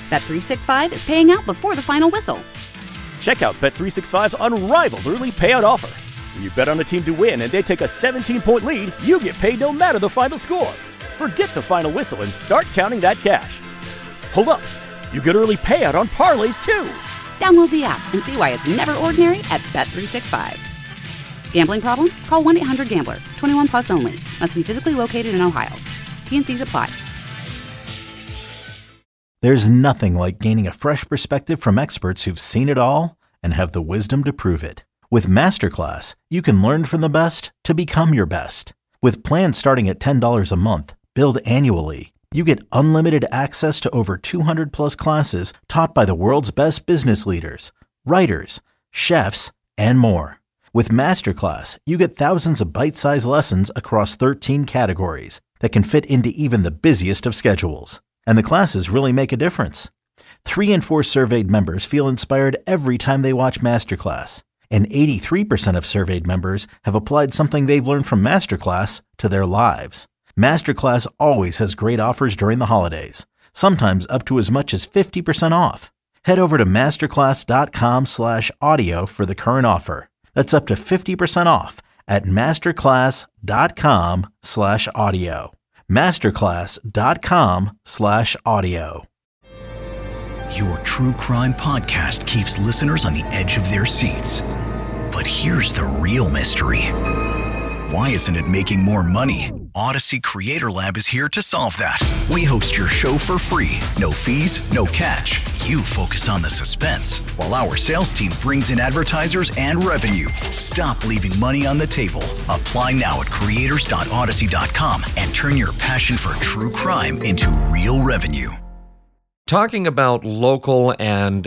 Bet365 is paying out before the final whistle. Check out Bet365's unrivaled early payout offer. When you bet on a team to win and they take a 17-point lead, you get paid no matter the final score. Forget the final whistle and start counting that cash. Hold up. You get early payout on parlays, too. Download the app and see why it's never ordinary at Bet365. Gambling problem? Call 1-800-GAMBLER. 21 plus only. Must be physically located in Ohio. T&Cs apply. There's nothing like gaining a fresh perspective from experts who've seen it all and have the wisdom to prove it. With Masterclass, you can learn from the best to become your best. With plans starting at $10 a month, billed annually, you get unlimited access to over 200 plus classes taught by the world's best business leaders, writers, chefs, and more. With Masterclass, you get thousands of bite-sized lessons across 13 categories that can fit into even the busiest of schedules. And the classes really make a difference. 3 in 4 surveyed members feel inspired every time they watch Masterclass. And 83% of surveyed members have applied something they've learned from Masterclass to their lives. Masterclass always has great offers during the holidays, sometimes up to as much as 50% off. Head over to masterclass.com/audio for the current offer. That's up to 50% off at masterclass.com/audio. masterclass.com/audio. Your true crime podcast keeps listeners on the edge of their seats. But here's the real mystery. Why isn't it making more money? Odyssey Creator Lab is here to solve that. We host your show for free. No fees, no catch. You focus on the suspense, while our sales team brings in advertisers and revenue. Stop leaving money on the table. Apply now at creators.odyssey.com and turn your passion for true crime into real revenue. Talking about local and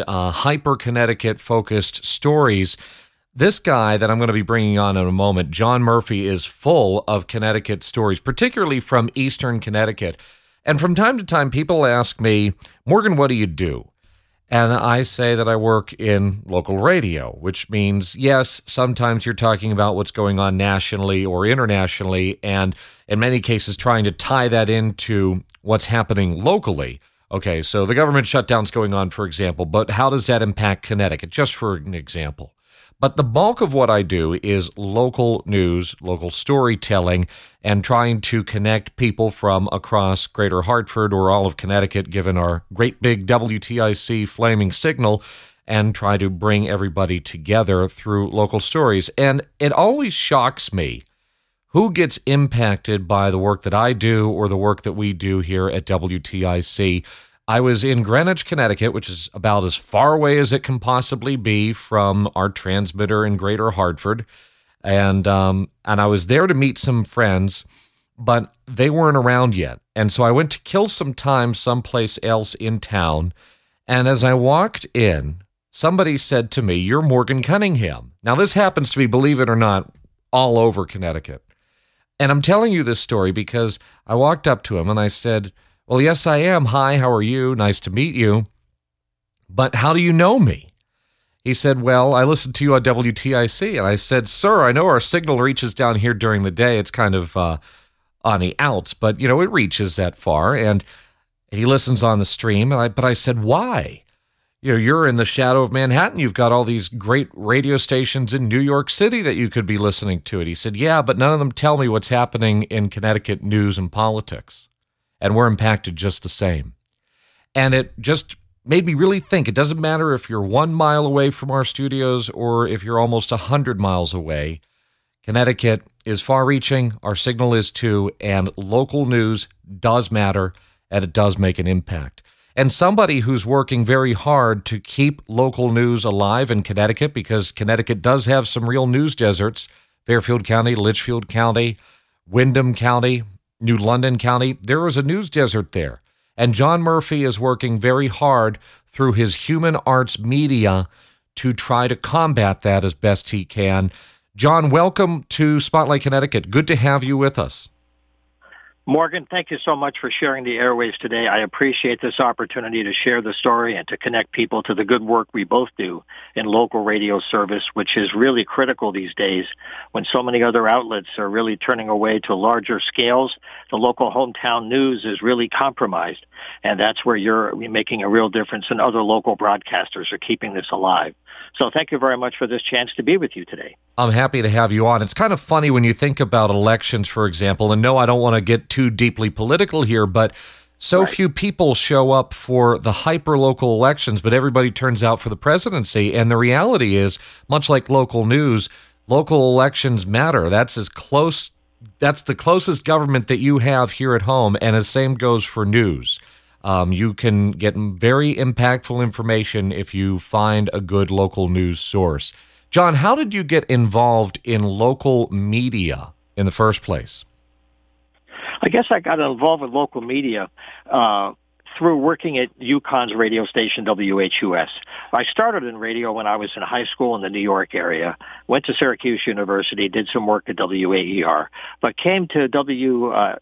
hyper-Connecticut-focused stories, this guy that I'm going to be bringing on in a moment, John Murphy, is full of Connecticut stories, particularly from Eastern Connecticut. And from time to time, people ask me, Morgan, what do you do? And I say that I work in local radio, which means, yes, sometimes you're talking about what's going on nationally or internationally, and in many cases trying to tie that into what's happening locally. Okay, so the government shutdown's going on, for example, but how does that impact Connecticut? Just for an example. But the bulk of what I do is local news, local storytelling, and trying to connect people from across Greater Hartford or all of Connecticut, given our great big WTIC flaming signal, and try to bring everybody together through local stories. And it always shocks me who gets impacted by the work that I do or the work that we do here at WTIC. I was in Greenwich, Connecticut, which is about as far away as it can possibly be from our transmitter in Greater Hartford. And I was there to meet some friends, but they weren't around yet. And so I went to kill some time someplace else in town. And as I walked in, somebody said to me, "You're Morgan Cunningham." Now, this happens to be, believe it or not, all over Connecticut. And I'm telling you this story because I walked up to him and I said, "Well, yes, I am. Hi, how are you? Nice to meet you. But how do you know me?" He said, "Well, I listened to you on WTIC." And I said, "Sir, I know our signal reaches down here during the day. It's kind of on the outs, but, you know, it reaches that far." And he listens on the stream. But I said, "Why? You know, you're in the shadow of Manhattan. You've got all these great radio stations in New York City that you could be listening to it." He said, "Yeah, but none of them tell me what's happening in Connecticut news and politics. And we're impacted just the same." And it just made me really think. It doesn't matter if you're 1 mile away from our studios or if you're almost 100 miles away. Connecticut is far-reaching, our signal is too, and local news does matter, and it does make an impact. And somebody who's working very hard to keep local news alive in Connecticut, because Connecticut does have some real news deserts, Fairfield County, Litchfield County, Windham County, New London County, there is a news desert there. And John Murphy is working very hard through his Human Arts Media to try to combat that as best he can. John, welcome to Spotlight Connecticut. Good to have you with us. Morgan, thank you so much for sharing the airwaves today. I appreciate this opportunity to share the story and to connect people to the good work we both do in local radio service, which is really critical these days when so many other outlets are really turning away to larger scales. The local hometown news is really compromised, and that's where you're making a real difference, and other local broadcasters are keeping this alive. So thank you very much for this chance to be with you today. I'm happy to have you on. It's kind of funny when you think about elections, for example, and no, I don't want to get too deeply political here, but so few people show up for the hyper-local elections, but everybody turns out for the presidency. And the reality is, much like local news, local elections matter. That's the closest government that you have here at home, and the same goes for news. You can get very impactful information if you find a good local news source. John, how did you get involved in local media in the first place? I guess I got involved with local media through working at UConn's radio station, WHUS. I started in radio when I was in high school in the New York area, went to Syracuse University, did some work at WAER, but came to WHUS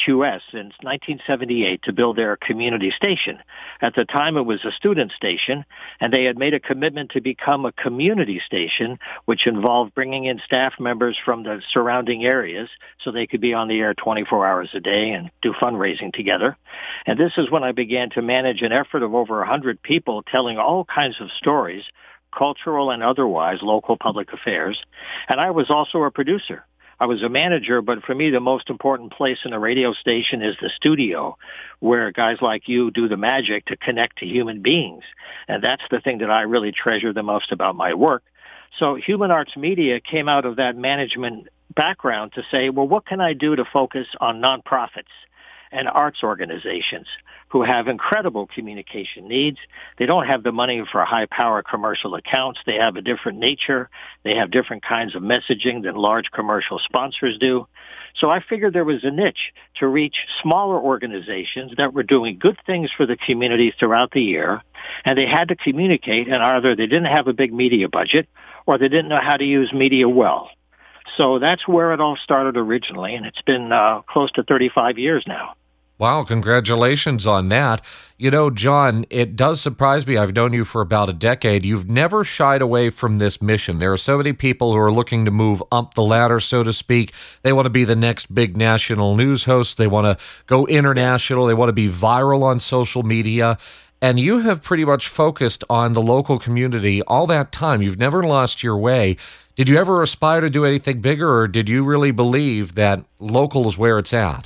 in 1978 to build their community station. At the time, it was a student station, and they had made a commitment to become a community station, which involved bringing in staff members from the surrounding areas so they could be on the air 24 hours a day and do fundraising together. And this is when I began to manage an effort of over 100 people telling all kinds of stories, cultural and otherwise, local public affairs. And I was also a producer. I was a manager, but for me, the most important place in a radio station is the studio, where guys like you do the magic to connect to human beings. And that's the thing that I really treasure the most about my work. So Human Arts Media came out of that management background to say, well, what can I do to focus on nonprofits and arts organizations who have incredible communication needs? They don't have the money for high-power commercial accounts. They have a different nature. They have different kinds of messaging than large commercial sponsors do. So I figured there was a niche to reach smaller organizations that were doing good things for the community throughout the year, and they had to communicate, and either they didn't have a big media budget or they didn't know how to use media well. So that's where it all started originally, and it's been close to 35 years now. Wow, congratulations on that. You know, John, it does surprise me. I've known you for about a decade. You've never shied away from this mission. There are so many people who are looking to move up the ladder, so to speak. They want to be the next big national news host. They want to go international. They want to be viral on social media. And you have pretty much focused on the local community all that time. You've never lost your way. Did you ever aspire to do anything bigger, or did you really believe that local is where it's at?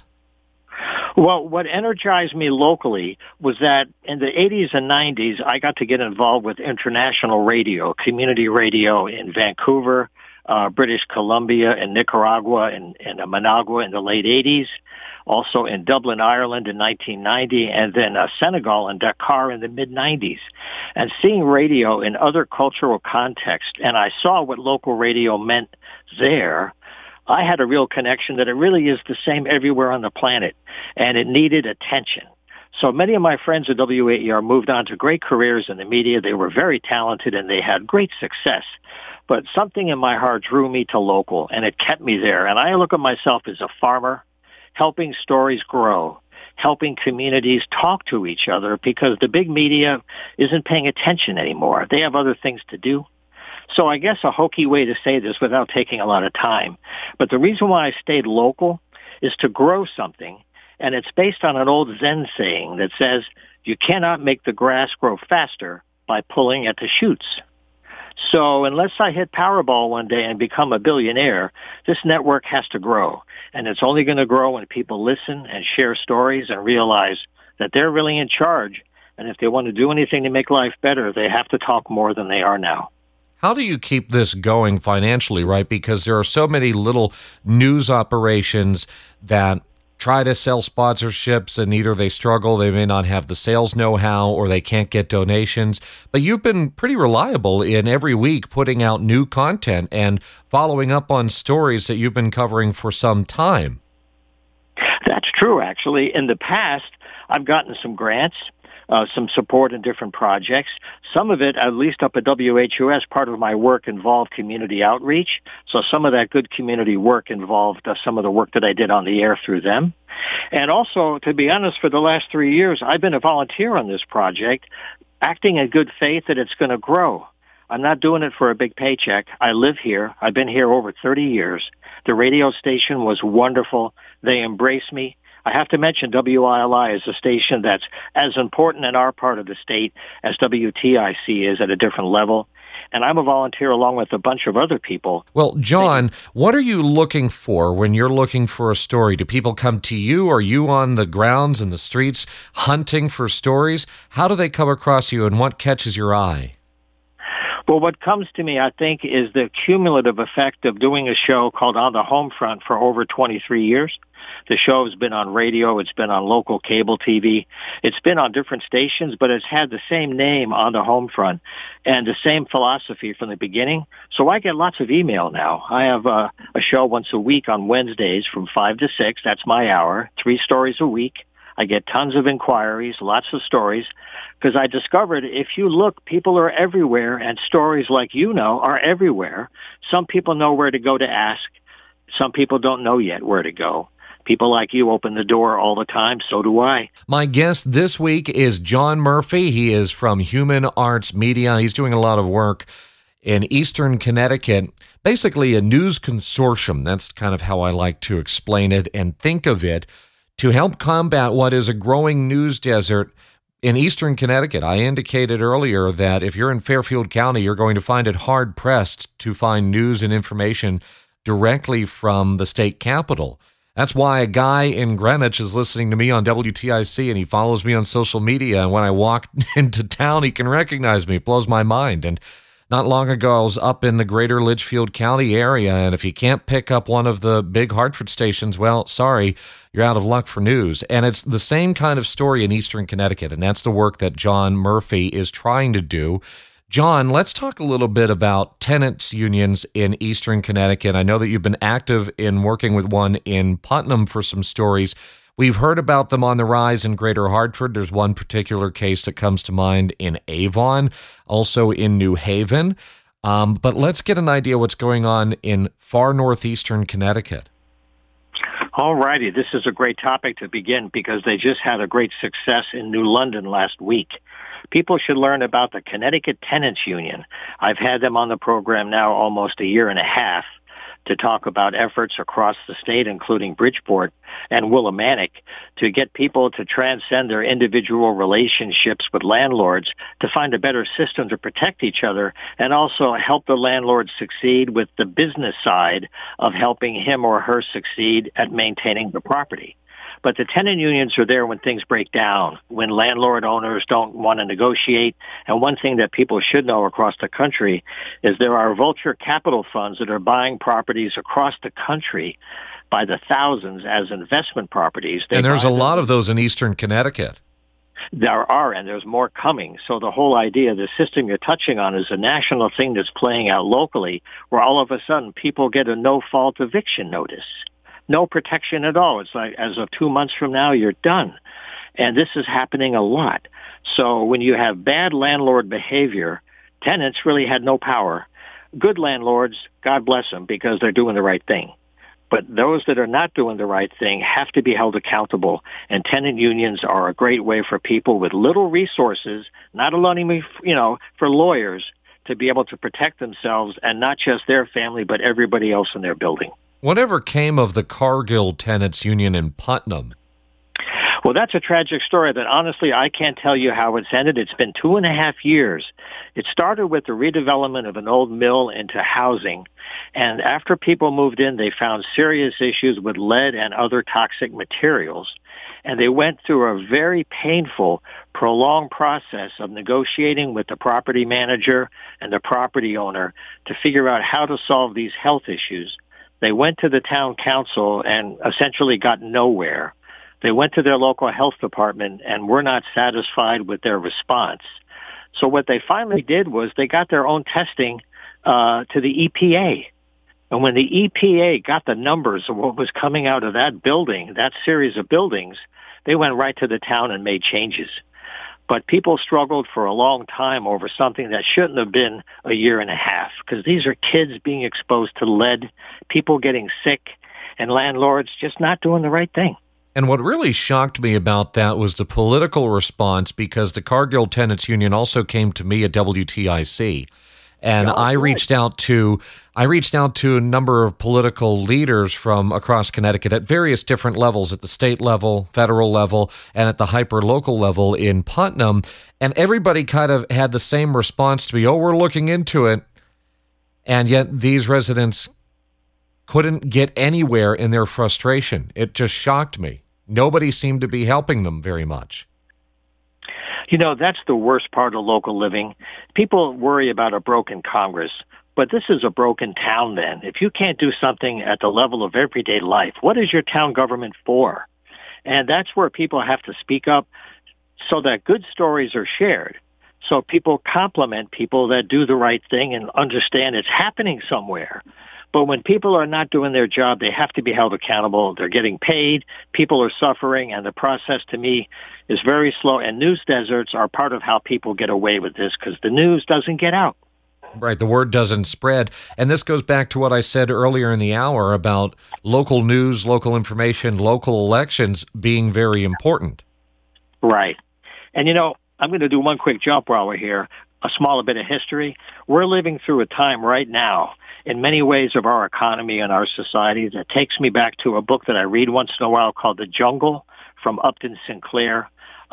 Well, what energized me locally was that in the 80s and 90s, I got to get involved with international radio, community radio in Vancouver, British Columbia, and Nicaragua, and Managua in the late 80s, also in Dublin, Ireland in 1990, and then Senegal and Dakar in the mid-90s. And seeing radio in other cultural contexts, and I saw what local radio meant there, I had a real connection that it really is the same everywhere on the planet, and it needed attention. So many of my friends at WAER moved on to great careers in the media. They were very talented, and they had great success. But something in my heart drew me to local, and it kept me there. And I look at myself as a farmer, helping stories grow, helping communities talk to each other, because the big media isn't paying attention anymore. They have other things to do. So I guess a hokey way to say this without taking a lot of time, but the reason why I stayed local is to grow something, and it's based on an old Zen saying that says, you cannot make the grass grow faster by pulling at the shoots. So unless I hit Powerball one day and become a billionaire, this network has to grow, and it's only going to grow when people listen and share stories and realize that they're really in charge, and if they want to do anything to make life better, they have to talk more than they are now. How do you keep this going financially, right? Because there are so many little news operations that try to sell sponsorships, and either they struggle, they may not have the sales know-how, or they can't get donations. But you've been pretty reliable in every week putting out new content and following up on stories that you've been covering for some time. That's true, actually. In the past, I've gotten some grants some support in different projects. Some of it, at least up at WHUS, part of my work involved community outreach. So some of that good community work involved some of the work that I did on the air through them. And also, to be honest, for the last 3 years, I've been a volunteer on this project, acting in good faith that it's going to grow. I'm not doing it for a big paycheck. I live here. I've been here over 30 years. The radio station was wonderful. They embraced me. I have to mention WILI is a station that's as important in our part of the state as WTIC is at a different level. And I'm a volunteer along with a bunch of other people. Well, John, what are you looking for when you're looking for a story? Do people come to you? Are you on the grounds and the streets hunting for stories? How do they come across you, and what catches your eye? Well, what comes to me, I think, is the cumulative effect of doing a show called On the Home Front for over 23 years. The show has been on radio. It's been on local cable TV. It's been on different stations, but it's had the same name, On the Home Front, and the same philosophy from the beginning. So I get lots of email now. I have a show once a week on Wednesdays from 5 to 6. That's my hour, 3 stories a week. I get tons of inquiries, lots of stories, because I discovered if you look, people are everywhere, and stories like you know are everywhere. Some people know where to go to ask. Some people don't know yet where to go. People like you open the door all the time, so do I. My guest this week is John Murphy. He is from Human Arts Media. He's doing a lot of work in Eastern Connecticut, basically a news consortium. That's kind of how I like to explain it and think of it, to help combat what is a growing news desert in Eastern Connecticut. I indicated earlier that if you're in Fairfield County, you're going to find it hard-pressed to find news and information directly from the state capital. That's why a guy in Greenwich is listening to me on WTIC, and he follows me on social media, and when I walk into town, he can recognize me. It blows my mind. And not long ago, I was up in the greater Litchfield County area, and if you can't pick up one of the big Hartford stations, well, sorry, you're out of luck for news. And it's the same kind of story in Eastern Connecticut, and that's the work that John Murphy is trying to do. John, let's talk a little bit about tenants unions in Eastern Connecticut. I know that you've been active in working with one in Putnam for some stories. We've heard about them on the rise in Greater Hartford. There's one particular case that comes to mind in Avon, also in New Haven. But let's get an idea what's going on in far northeastern Connecticut. All righty. This is a great topic to begin because they just had a great success in New London last week. People should learn about the Connecticut Tenants Union. I've had them on the program now almost a year and a half to talk about efforts across the state, including Bridgeport and Willimantic, to get people to transcend their individual relationships with landlords to find a better system to protect each other and also help the landlord succeed with the business side of helping him or her succeed at maintaining the property. But the tenant unions are there when things break down, when landlord owners don't want to negotiate. And one thing that people should know across the country is there are vulture capital funds that are buying properties across the country by the thousands as investment properties. And there's a lot of those in Eastern Connecticut. There are, and there's more coming. So the whole idea, the system you're touching on, is a national thing that's playing out locally, where all of a sudden people get a no-fault eviction notice. No protection at all. It's like as of 2 months from now, you're done. And this is happening a lot. So when you have bad landlord behavior, tenants really had no power. Good landlords, God bless them, because they're doing the right thing. But those that are not doing the right thing have to be held accountable. And tenant unions are a great way for people with little resources, not allowing for lawyers to be able to protect themselves and not just their family, but everybody else in their building. Whatever came of the Cargill Tenants Union in Putnam? Well, that's a tragic story that honestly I can't tell you how it's ended. It's been 2.5 years. It started with the redevelopment of an old mill into housing. And after people moved in, they found serious issues with lead and other toxic materials. And they went through a very painful, prolonged process of negotiating with the property manager and the property owner to figure out how to solve these health issues. They went to the town council and essentially got nowhere. They went to their local health department and were not satisfied with their response. So what they finally did was they got their own testing to the EPA. And when the EPA got the numbers of what was coming out of that building, that series of buildings, they went right to the town and made changes. But people struggled for a long time over something that shouldn't have been a year and a half, because these are kids being exposed to lead, people getting sick, and landlords just not doing the right thing. And what really shocked me about that was the political response, because the Cargill Tenants Union also came to me at WTIC. And I reached out to a number of political leaders from across Connecticut at various different levels, at the state level, federal level, and at the hyper-local level in Putnam. And everybody kind of had the same response to me, oh, we're looking into it. And yet these residents couldn't get anywhere in their frustration. It just shocked me. Nobody seemed to be helping them very much. You know, that's the worst part of local living. People worry about a broken Congress, but this is a broken town then. If you can't do something at the level of everyday life, what is your town government for? And that's where people have to speak up so that good stories are shared. So people compliment people that do the right thing and understand it's happening somewhere. But when people are not doing their job, they have to be held accountable. They're getting paid. People are suffering. And the process, to me, is very slow. And news deserts are part of how people get away with this, because the news doesn't get out. Right. The word doesn't spread. And this goes back to what I said earlier in the hour about local news, local information, local elections being very important. Right. And, you know, I'm going to do one quick jump while we're here, a smaller bit of history. We're living through a time right now in many ways of our economy and our society that takes me back to a book that I read once in a while called The Jungle from Upton Sinclair.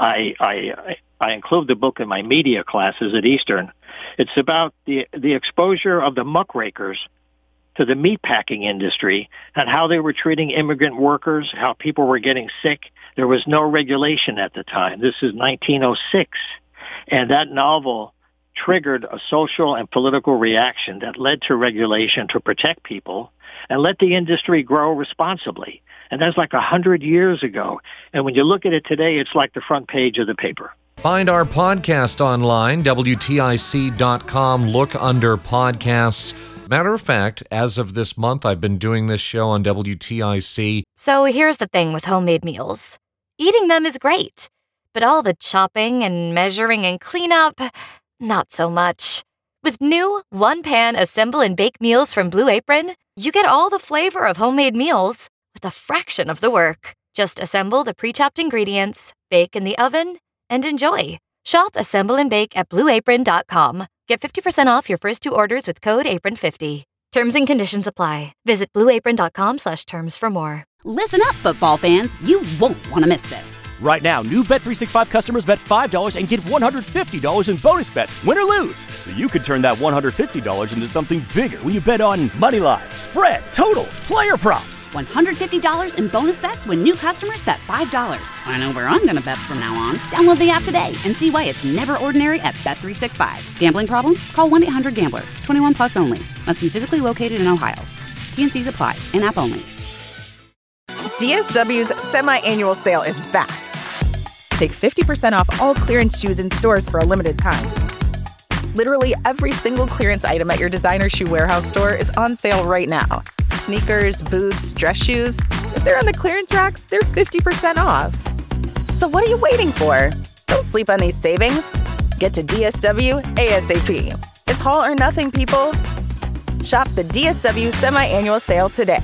I include the book in my media classes at Eastern. It's about the exposure of the muckrakers to the meatpacking industry and how they were treating immigrant workers, how people were getting sick. There was no regulation at the time. This is 1906. And that novel triggered a social and political reaction that led to regulation to protect people and let the industry grow responsibly. And that's like 100 years ago. And when you look at it today, it's like the front page of the paper. Find our podcast online, WTIC.com. Look under podcasts. Matter of fact, as of this month, I've been doing this show on WTIC. So here's the thing with homemade meals. Eating them is great, but all the chopping and measuring and cleanup, not so much. With new one-pan assemble and bake meals from Blue Apron, you get all the flavor of homemade meals with a fraction of the work. Just assemble the pre-chopped ingredients, bake in the oven, and enjoy. Shop Assemble and Bake at BlueApron.com. Get 50% off your first 2 orders with code APRON50. Terms and conditions apply. Visit BlueApron.com/terms for more. Listen up, football fans. You won't want to miss this. Right now, new Bet365 customers bet $5 and get $150 in bonus bets, win or lose. So you could turn that $150 into something bigger when you bet on money line, spread, totals, player props. $150 in bonus bets when new customers bet $5. I know where I'm going to bet from now on. Download the app today and see why it's never ordinary at Bet365. Gambling problem? Call 1-800-GAMBLER. 21 plus only. Must be physically located in Ohio. T&Cs apply. In-app only. DSW's semi-annual sale is back. Take 50% off all clearance shoes in stores for a limited time. Literally every single clearance item at your designer shoe warehouse store is on sale right now. Sneakers, boots, dress shoes. If they're on the clearance racks, they're 50% off. So what are you waiting for? Don't sleep on these savings. Get to DSW ASAP. It's all or nothing, people. Shop the DSW semi-annual sale today.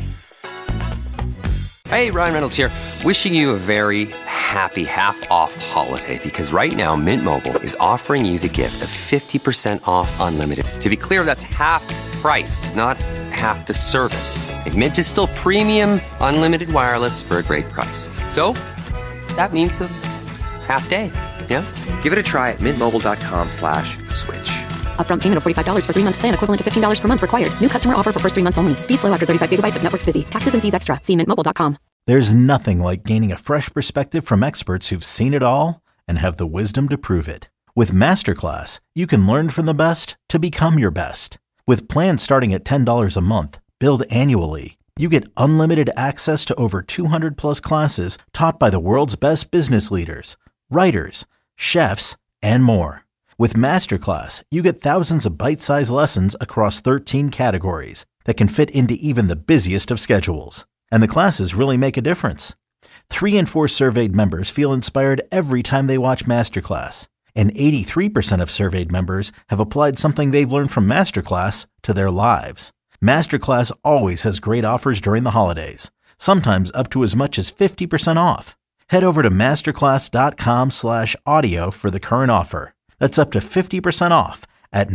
Hey, Ryan Reynolds here. Wishing you a very happy half-off holiday, because right now Mint Mobile is offering you the gift of 50% off unlimited. To be clear, that's half price, not half the service. And Mint is still premium unlimited wireless for a great price. So that means a half day, yeah? Give it a try at mintmobile.com/switch. Upfront payment of $45 for 3-month plan, equivalent to $15 per month required. New customer offer for first 3 months only. Speed slow after 35 gigabytes if network's busy. Taxes and fees extra. See mintmobile.com. There's nothing like gaining a fresh perspective from experts who've seen it all and have the wisdom to prove it. With Masterclass, you can learn from the best to become your best. With plans starting at $10 a month, billed annually, you get unlimited access to over 200 plus classes taught by the world's best business leaders, writers, chefs, and more. With Masterclass, you get thousands of bite-sized lessons across 13 categories that can fit into even the busiest of schedules. And the classes really make a difference. 3 in 4 surveyed members feel inspired every time they watch Masterclass. And 83% of surveyed members have applied something they've learned from Masterclass to their lives. Masterclass always has great offers during the holidays, sometimes up to as much as 50% off. Head over to masterclass.com/audio for the current offer. That's up to 50% off at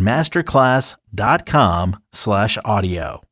masterclass.com/audio.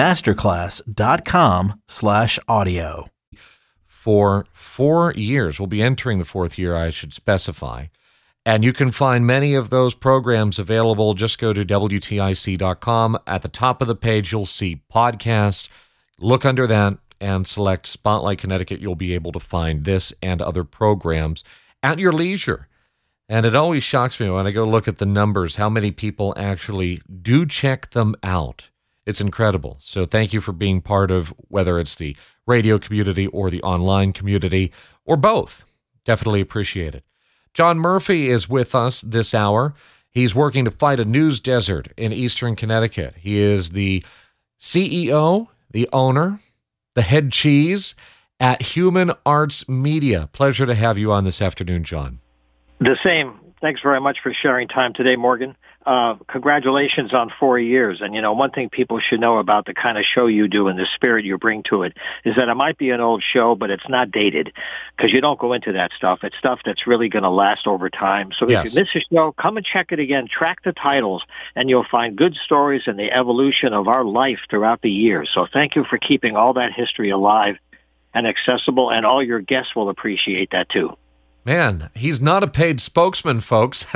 masterclass.com/audio. For 4 years, we'll be entering the 4th year, I should specify. And you can find many of those programs available. Just go to WTIC.com. At the top of the page, you'll see podcast. Look under that and select Spotlight Connecticut. You'll be able to find this and other programs at your leisure. And it always shocks me when I go look at the numbers, how many people actually do check them out. It's incredible. So thank you for being part of whether it's the radio community or the online community or both. Definitely appreciate it. John Murphy is with us this hour. He's working to fight a news desert in Eastern Connecticut. He is the CEO, the owner, the head cheese at Human Arts Media. Pleasure to have you on this afternoon, John. The same. Thanks very much for sharing time today, Morgan. Congratulations on 4 years. And, one thing people should know about the kind of show you do and the spirit you bring to it is that it might be an old show, but it's not dated because you don't go into that stuff. It's stuff that's really going to last over time. So if you miss a show, come and check it again. Track the titles, and you'll find good stories and the evolution of our life throughout the years. So thank you for keeping all that history alive and accessible, and all your guests will appreciate that too. Man, he's not a paid spokesman, folks.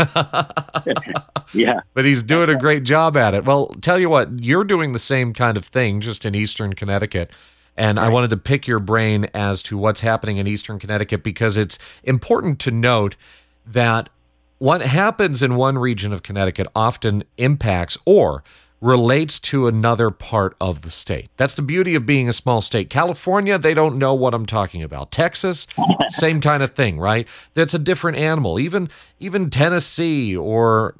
Yeah. But he's doing a great job at it. Well, tell you what, you're doing the same kind of thing just in Eastern Connecticut. And right. I wanted to pick your brain as to what's happening in Eastern Connecticut because it's important to note that what happens in one region of Connecticut often impacts or relates to another part of the state. That's the beauty of being a small state. California, they don't know what I'm talking about. Texas, same kind of thing, right? That's a different animal. Even Tennessee or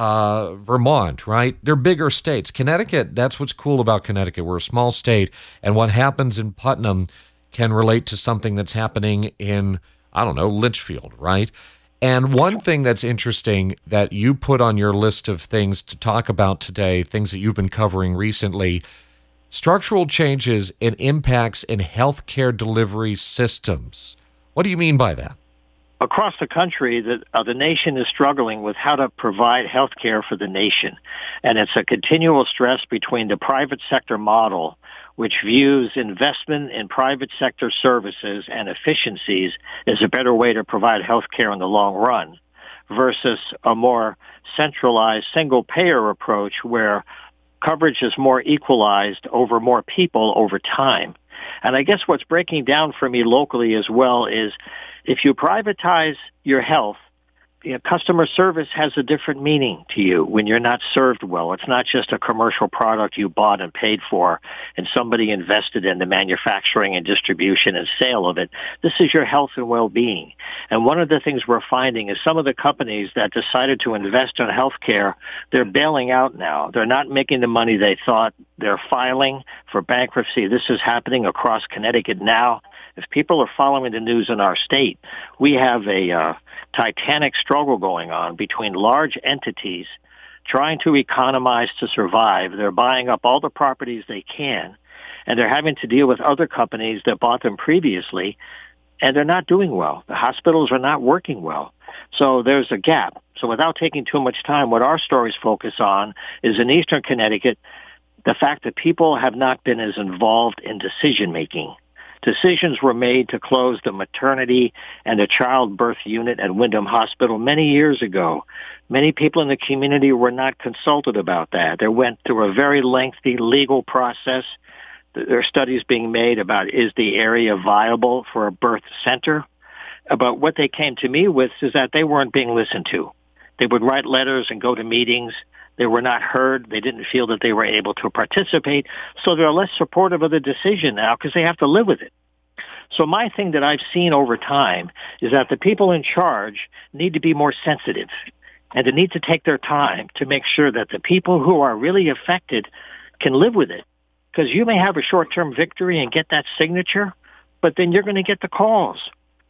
Vermont, right? They're bigger states. Connecticut, that's what's cool about Connecticut. We're a small state, and what happens in Putnam can relate to something that's happening in, Litchfield, right? And one thing that's interesting that you put on your list of things to talk about today, things that you've been covering recently, structural changes and impacts in healthcare delivery systems. What do you mean by that? Across the country, the nation is struggling with how to provide health care for the nation. And it's a continual stress between the private sector model, which views investment in private sector services and efficiencies as a better way to provide health care in the long run, versus a more centralized single-payer approach where coverage is more equalized over more people over time. And I guess what's breaking down for me locally as well is if you privatize your health, customer service has a different meaning to you when you're not served well. It's not just a commercial product you bought and paid for and somebody invested in the manufacturing and distribution and sale of it. This is your health and well-being. And one of the things we're finding is some of the companies that decided to invest in healthcare, they're bailing out now. They're not making the money they thought. They're filing for bankruptcy. This is happening across Connecticut now. If people are following the news in our state, we have a titanic struggle going on between large entities trying to economize to survive. They're buying up all the properties they can, and they're having to deal with other companies that bought them previously, and they're not doing well. The hospitals are not working well. So there's a gap. So without taking too much time, what our stories focus on is in Eastern Connecticut, the fact that people have not been as involved in decision-making. Decisions were made to close the maternity and the childbirth unit at Windham Hospital many years ago. Many people in the community were not consulted about that. They went through a very lengthy legal process. There are studies being made about is the area viable for a birth center. But what they came to me with is that they weren't being listened to. They would write letters and go to meetings. They were not heard. They didn't feel that they were able to participate. So they're less supportive of the decision now because they have to live with it. So my thing that I've seen over time is that the people in charge need to be more sensitive and they need to take their time to make sure that the people who are really affected can live with it. Because you may have a short-term victory and get that signature, but then you're going to get the calls.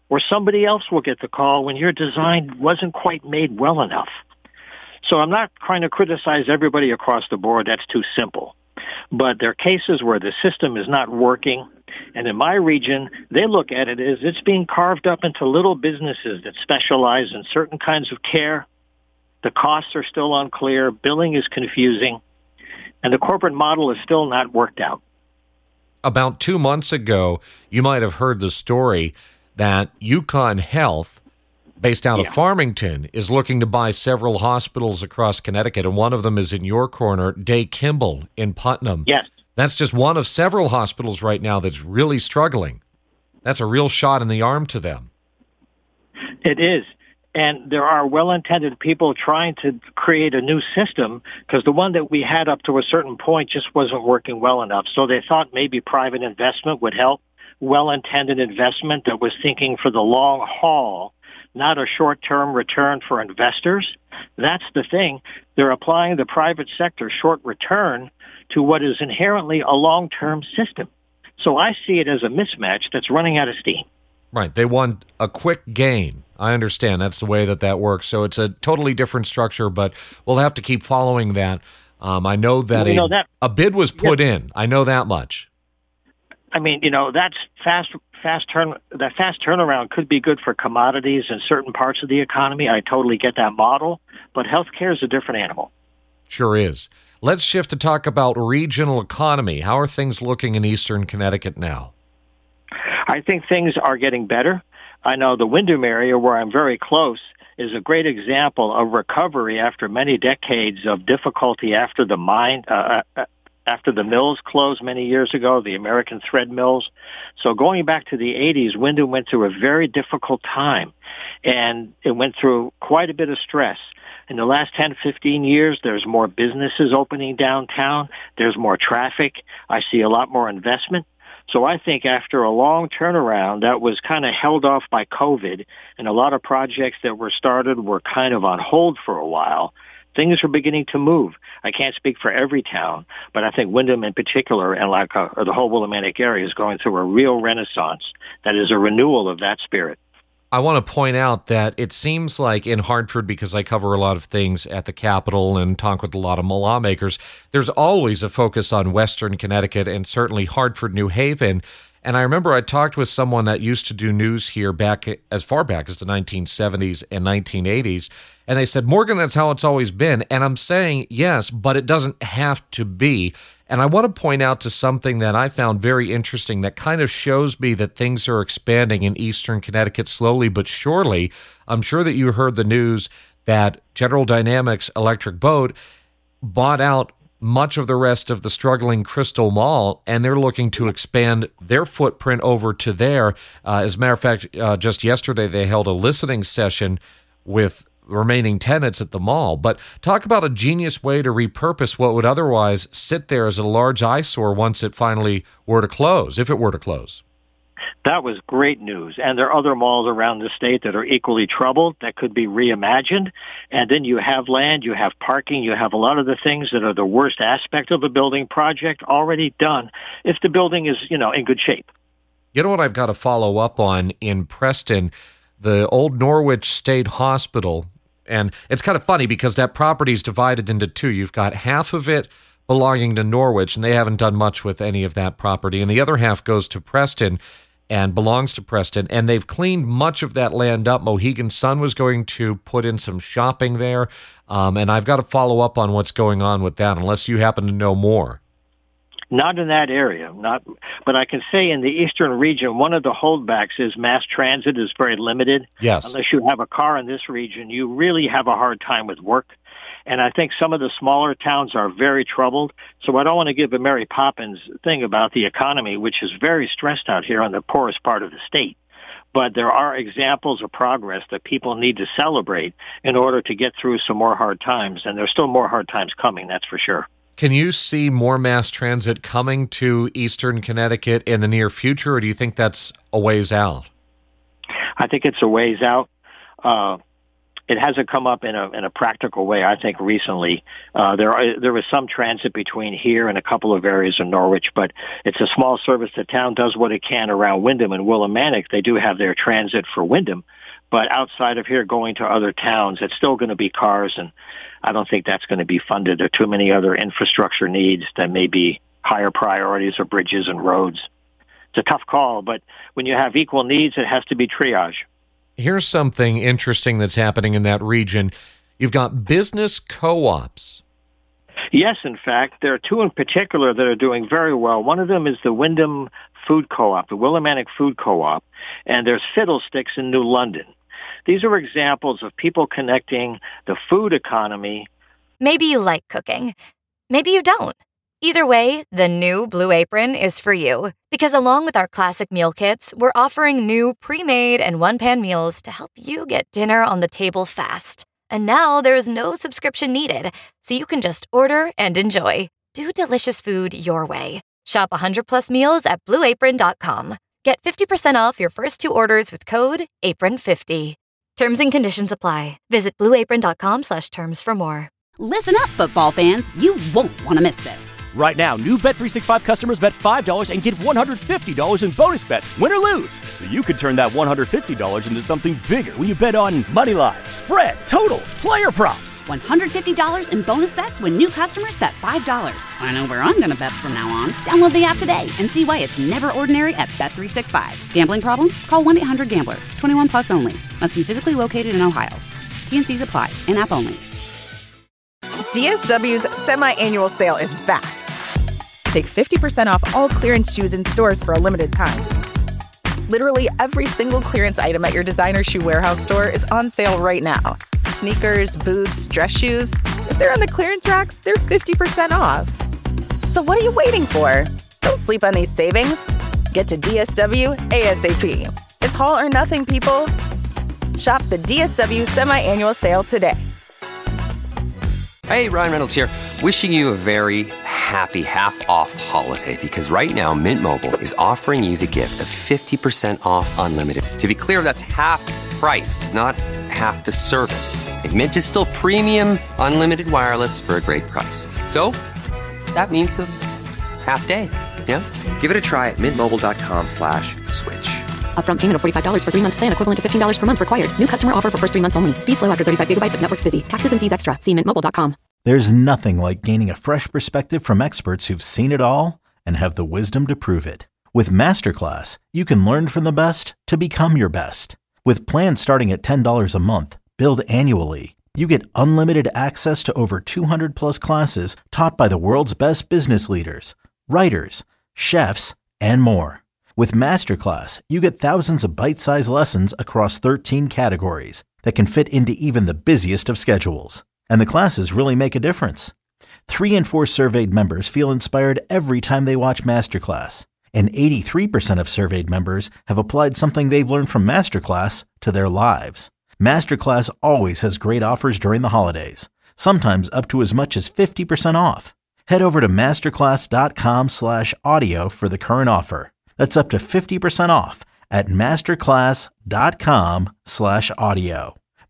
or somebody else will get the call when your design wasn't quite made well enough. So I'm not trying to criticize everybody across the board. That's too simple. But there are cases where the system is not working. And in my region, they look at it as it's being carved up into little businesses that specialize in certain kinds of care. The costs are still unclear. Billing is confusing. And the corporate model is still not worked out. About 2 months ago, you might have heard the story that Yukon Health, based out of Farmington, is looking to buy several hospitals across Connecticut, and one of them is in your corner, Day Kimball in Putnam. Yes. That's just one of several hospitals right now that's really struggling. That's a real shot in the arm to them. It is. And there are well-intended people trying to create a new system because the one that we had up to a certain point just wasn't working well enough. So they thought maybe private investment would help, well-intended investment that was thinking for the long haul, not a short-term return for investors. That's the thing. They're applying the private sector short return to what is inherently a long-term system. So I see it as a mismatch that's running out of steam. Right. They want a quick gain. I understand. That's the way that works. So it's a totally different structure, but we'll have to keep following that. I know that a bid was put in. I know that much. I mean, that's fast turnaround could be good for commodities in certain parts of the economy. I totally get that model, but healthcare is a different animal. Sure is. Let's shift to talk about regional economy. How are things looking in Eastern Connecticut now? I think things are getting better. I know the Windham area, where I'm very close, is a great example of recovery after many decades of difficulty after the mills closed many years ago, the American thread mills. So going back to the 80s, Windham went through a very difficult time, and it went through quite a bit of stress. In the last 10, 15 years, there's more businesses opening downtown. There's more traffic. I see a lot more investment. So I think after a long turnaround that was kind of held off by COVID, and a lot of projects that were started were kind of on hold for a while, things are beginning to move. I can't speak for every town, but I think Windham in particular and the whole Willimantic area is going through a real renaissance that is a renewal of that spirit. I want to point out that it seems like in Hartford, because I cover a lot of things at the Capitol and talk with a lot of lawmakers, there's always a focus on Western Connecticut and certainly Hartford, New Haven. And I remember I talked with someone that used to do news here back as far back as the 1970s and 1980s. And they said, Morgan, that's how it's always been. And I'm saying, yes, but it doesn't have to be. And I want to point out to something that I found very interesting that kind of shows me that things are expanding in Eastern Connecticut slowly but surely. I'm sure that you heard the news that General Dynamics Electric Boat bought out much of the rest of the struggling Crystal Mall, and they're looking to expand their footprint over to there. As a matter of fact, just yesterday they held a listening session with remaining tenants at the mall. But talk about a genius way to repurpose what would otherwise sit there as a large eyesore once it finally were to close, if it were to close. That was great news. And there are other malls around the state that are equally troubled that could be reimagined. And then you have land, you have parking, you have a lot of the things that are the worst aspect of a building project already done if the building is, in good shape. You know what I've got to follow up on in Preston? The old Norwich State Hospital. And it's kind of funny because that property is divided into two. You've got half of it belonging to Norwich, and they haven't done much with any of that property. And the other half goes to Preston and belongs to Preston. And they've cleaned much of that land up. Mohegan Sun was going to put in some shopping there. And I've got to follow up on what's going on with that, unless you happen to know more. Not in that area, but I can say in the eastern region, one of the holdbacks is mass transit is very limited. Yes. Unless you have a car in this region, you really have a hard time with work. And I think some of the smaller towns are very troubled. So I don't want to give a Mary Poppins thing about the economy, which is very stressed out here on the poorest part of the state. But there are examples of progress that people need to celebrate in order to get through some more hard times. And there's still more hard times coming, that's for sure. Can you see more mass transit coming to Eastern Connecticut in the near future, or do you think that's a ways out? I think it's a ways out. it hasn't come up in a practical way, I think, recently. There was some transit between here and a couple of areas in Norwich, but it's a small service. The town does what it can around Windham and Willimantic. They do have their transit for Windham, but outside of here, going to other towns, it's still going to be cars, and I don't think that's going to be funded. There are too many other infrastructure needs that may be higher priorities or bridges and roads. It's a tough call, but when you have equal needs, it has to be triage. Here's something interesting that's happening in that region. You've got business co-ops. Yes, in fact, there are two in particular that are doing very well. One of them is the Windham Food Co-op, the Willimantic Food Co-op, and there's Fiddlesticks in New London. These are examples of people connecting the food economy. Maybe you like cooking. Maybe you don't. Either way, the new Blue Apron is for you. Because along with our classic meal kits, we're offering new pre-made and one-pan meals to help you get dinner on the table fast. And now there's no subscription needed, so you can just order and enjoy. Do delicious food your way. Shop 100+ meals at BlueApron.com. Get 50% off your first 2 orders with code APRON50. Terms and conditions apply. Visit BlueApron.com/terms for more. Listen up, football fans. You won't want to miss this. Right now, new Bet365 customers bet $5 and get $150 in bonus bets, win or lose. So you could turn that $150 into something bigger when you bet on money line, spread, totals, player props. $150 in bonus bets when new customers bet $5. I know where I'm going to bet from now on. Download the app today and see why it's never ordinary at Bet365. Gambling problem? Call 1-800-GAMBLER. 21 plus only. Must be physically located in Ohio. T&Cs apply. In-app only. DSW's semi-annual sale is back. Take 50% off all clearance shoes in stores for a limited time. Literally every single clearance item at your designer shoe warehouse store is on sale right now. Sneakers, boots, dress shoes. If they're on the clearance racks, they're 50% off. So what are you waiting for? Don't sleep on these savings. Get to DSW ASAP. It's all or nothing, people. Shop the DSW semi-annual sale today. Hey, Ryan Reynolds here. Wishing you a very happy half-off holiday, because right now Mint Mobile is offering you the gift of 50% off unlimited. To be clear, that's half price, not half the service. Mint is still premium unlimited wireless for a great price. So that means a half day. Yeah? Give it a try at mintmobile.com/switch. Upfront payment of $45 for 3-month plan, equivalent to $15 per month required. New customer offer for first 3 months only. Speed slow after 35 gigabytes if network's busy. Taxes and fees extra. See mintmobile.com. There's nothing like gaining a fresh perspective from experts who've seen it all and have the wisdom to prove it. With Masterclass, you can learn from the best to become your best. With plans starting at $10 a month, billed annually, you get unlimited access to over 200 plus classes taught by the world's best business leaders, writers, chefs, and more. With Masterclass, you get thousands of bite-sized lessons across 13 categories that can fit into even the busiest of schedules. And the classes really make a difference. 3 in 4 surveyed members feel inspired every time they watch Masterclass. And 83% of surveyed members have applied something they've learned from Masterclass to their lives. Masterclass always has great offers during the holidays, sometimes up to as much as 50% off. Head over to masterclass.com/audio for the current offer. That's up to 50% off at masterclass.com/audio.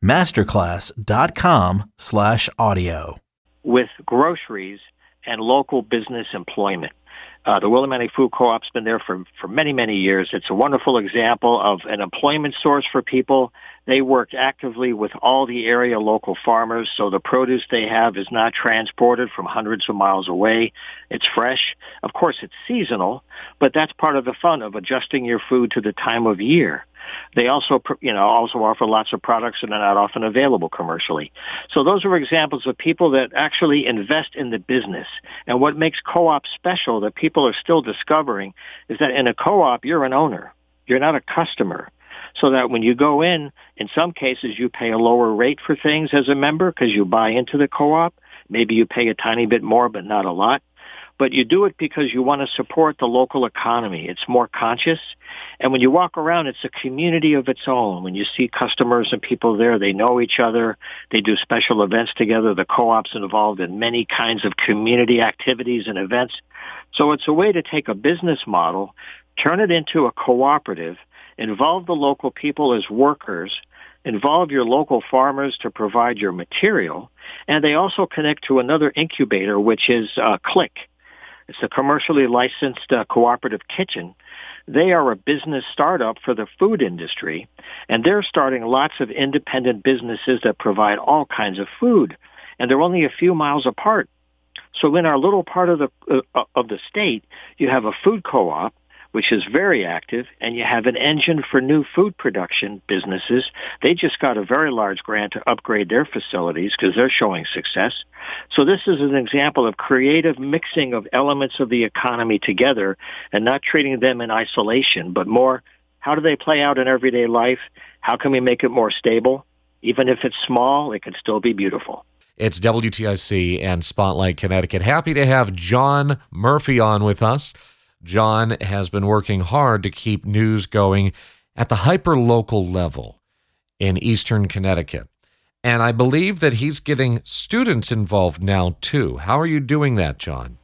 masterclass.com/audio. With groceries and local business employment. The Willimantic Food Co-op's been there for many, many years. It's a wonderful example of an employment source for people. They work actively with all the area local farmers, so the produce they have is not transported from hundreds of miles away. It's fresh. Of course, it's seasonal, but that's part of the fun of adjusting your food to the time of year. They also offer lots of products that are not often available commercially. So those are examples of people that actually invest in the business. And what makes co-op special that people are still discovering is that in a co-op, you're an owner. You're not a customer. So that when you go in some cases, you pay a lower rate for things as a member because you buy into the co-op. Maybe you pay a tiny bit more, but not a lot. But you do it because you want to support the local economy. It's more conscious. And when you walk around, it's a community of its own. When you see customers and people there, they know each other. They do special events together. The co-op's involved in many kinds of community activities and events. So it's a way to take a business model, turn it into a cooperative, involve the local people as workers, involve your local farmers to provide your material, and they also connect to another incubator, which is Click. It's a commercially licensed cooperative kitchen. They are a business startup for the food industry, and they're starting lots of independent businesses that provide all kinds of food, and they're only a few miles apart. So in our little part of the state, you have a food co-op, which is very active, and you have an engine for new food production businesses. They just got a very large grant to upgrade their facilities because they're showing success. So this is an example of creative mixing of elements of the economy together and not treating them in isolation, but more, how do they play out in everyday life? How can we make it more stable? Even if it's small, it can still be beautiful. It's WTIC and Spotlight Connecticut. Happy to have John Murphy on with us. John has been working hard to keep news going at the hyper-local level in Eastern Connecticut. And I believe that he's getting students involved now, too. How are you doing that, John?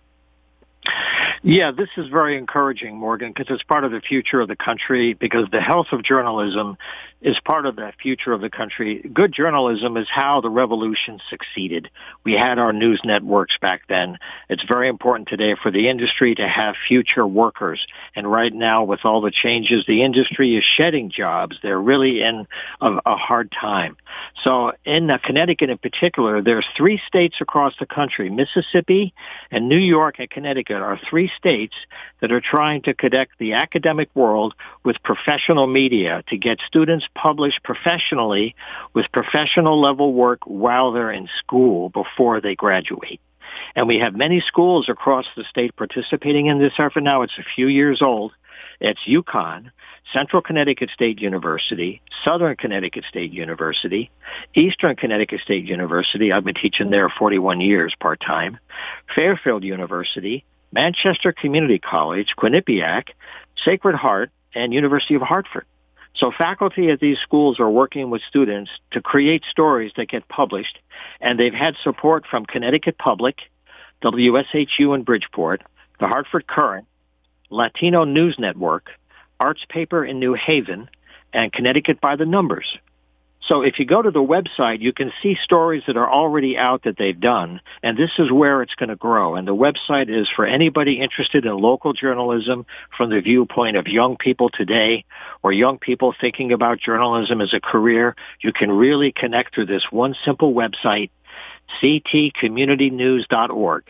Yeah, this is very encouraging, Morgan, because it's part of the future of the country, because the health of journalism is part of the future of the country. Good journalism is how the revolution succeeded. We had our news networks back then. It's very important today for the industry to have future workers. And right now, with all the changes, the industry is shedding jobs. They're really in a hard time. So in Connecticut in particular, there's 3 states across the country, Mississippi and New York and Connecticut are 3 states that are trying to connect the academic world with professional media to get students published professionally with professional level work while they're in school before they graduate. And we have many schools across the state participating in this effort now. It's a few years old. It's UConn, Central Connecticut State University, Southern Connecticut State University, Eastern Connecticut State University. I've been teaching there 41 years part-time, Fairfield University, Manchester Community College, Quinnipiac, Sacred Heart, and University of Hartford. So faculty at these schools are working with students to create stories that get published, and they've had support from Connecticut Public, WSHU in Bridgeport, the Hartford Courant, Latino News Network, Arts Paper in New Haven, and Connecticut by the Numbers. So if you go to the website, you can see stories that are already out that they've done, and this is where it's going to grow. And the website is for anybody interested in local journalism from the viewpoint of young people today or young people thinking about journalism as a career. You can really connect through this one simple website, ctcommunitynews.org.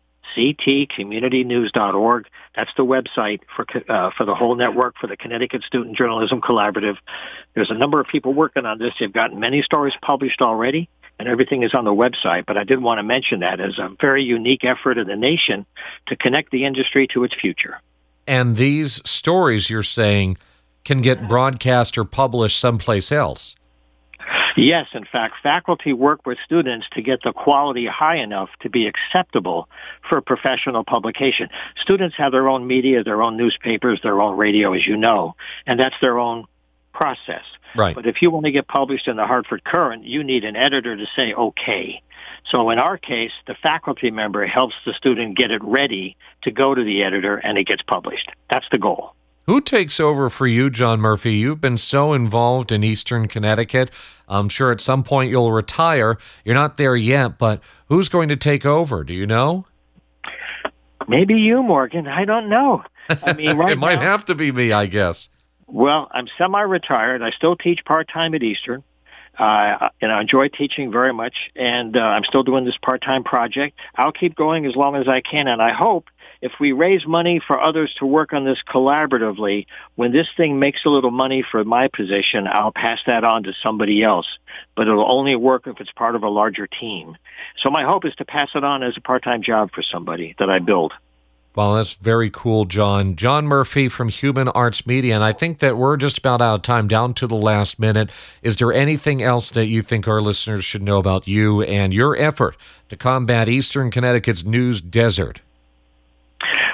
ctcommunitynews.org. That's the website for the whole network, for the Connecticut Student Journalism Collaborative. There's a number of people working on this. They've gotten many stories published already, and everything is on the website. But I did want to mention that as a very unique effort in the nation to connect the industry to its future. And these stories, you're saying, can get broadcast or published someplace else. Yes, in fact, faculty work with students to get the quality high enough to be acceptable for professional publication. Students have their own media, their own newspapers, their own radio, as you know, and that's their own process. Right. But if you want to get published in the Hartford Courant, you need an editor to say okay. So in our case, the faculty member helps the student get it ready to go to the editor, and it gets published. That's the goal. Who takes over for you, John Murphy? You've been so involved in Eastern Connecticut. I'm sure at some point you'll retire. You're not there yet, but who's going to take over? Do you know? Maybe you, Morgan. I don't know. I mean, right it might now, have to be me, I guess. Well, I'm semi-retired. I still teach part-time at Eastern. And I enjoy teaching very much, and I'm still doing this part-time project. I'll keep going as long as I can, and I hope if we raise money for others to work on this collaboratively, when this thing makes a little money for my position, I'll pass that on to somebody else. But it'll only work if it's part of a larger team. So my hope is to pass it on as a part-time job for somebody that I build. Well, that's very cool, John. John Murphy from Human Arts Media, and I think that we're just about out of time, down to the last minute. Is there anything else that you think our listeners should know about you and your effort to combat Eastern Connecticut's news desert?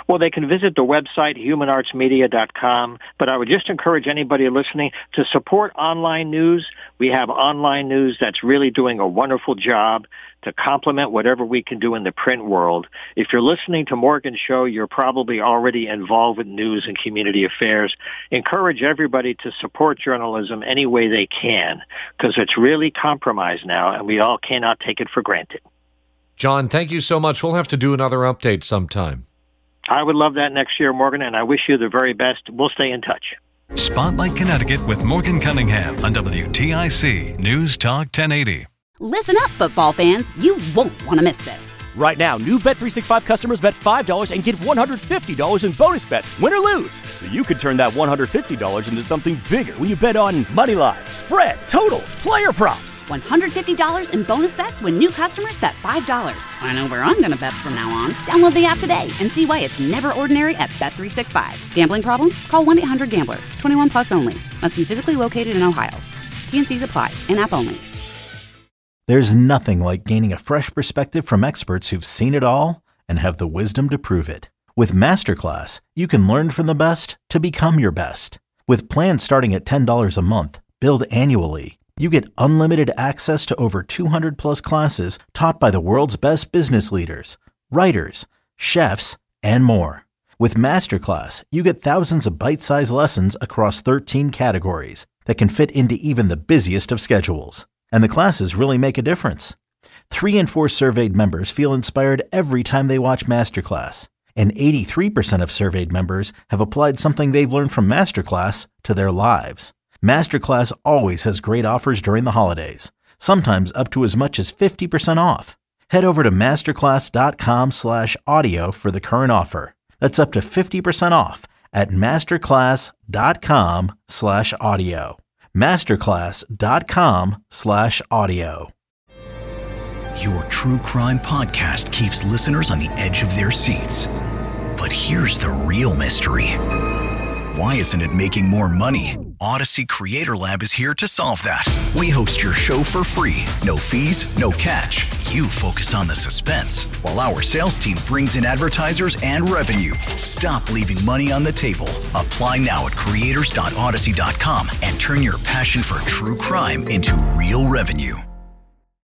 Well, they can visit the website, humanartsmedia.com, but I would just encourage anybody listening to support online news. We have online news that's really doing a wonderful job to complement whatever we can do in the print world. If you're listening to Morgan's show, you're probably already involved with news and community affairs. Encourage everybody to support journalism any way they can, because it's really compromised now, and we all cannot take it for granted. John, thank you so much. We'll have to do another update sometime. I would love that next year, Morgan, and I wish you the very best. We'll stay in touch. Spotlight Connecticut with Morgan Cunningham on WTIC News Talk 1080. Listen up, football fans. You won't want to miss this. Right now, new Bet365 customers bet $5 and get $150 in bonus bets, win or lose. So you could turn that $150 into something bigger when you bet on money line, spread, totals, player props. $150 in bonus bets when new customers bet $5. I know where I'm going to bet from now on. Download the app today and see why it's never ordinary at Bet365. Gambling problem? Call 1-800-GAMBLER. 21 plus only. Must be physically located in Ohio. T&Cs apply. In-app only. There's nothing like gaining a fresh perspective from experts who've seen it all and have the wisdom to prove it. With Masterclass, you can learn from the best to become your best. With plans starting at $10 a month, billed annually, you get unlimited access to over 200 plus classes taught by the world's best business leaders, writers, chefs, and more. With Masterclass, you get thousands of bite-sized lessons across 13 categories that can fit into even the busiest of schedules. And the classes really make a difference. 3 in 4 surveyed members feel inspired every time they watch Masterclass. And 83% of surveyed members have applied something they've learned from Masterclass to their lives. Masterclass always has great offers during the holidays, sometimes up to as much as 50% off. Head over to masterclass.com/audio for the current offer. That's up to 50% off at masterclass.com/audio. masterclass.com/audio. Your true crime podcast keeps listeners on the edge of their seats. But here's the real mystery. Why isn't it making more money? Odyssey Creator Lab is here to solve that. We host your show for free. No fees, no catch. You focus on the suspense, while our sales team brings in advertisers and revenue. Stop leaving money on the table. Apply now at creators.odyssey.com and turn your passion for true crime into real revenue.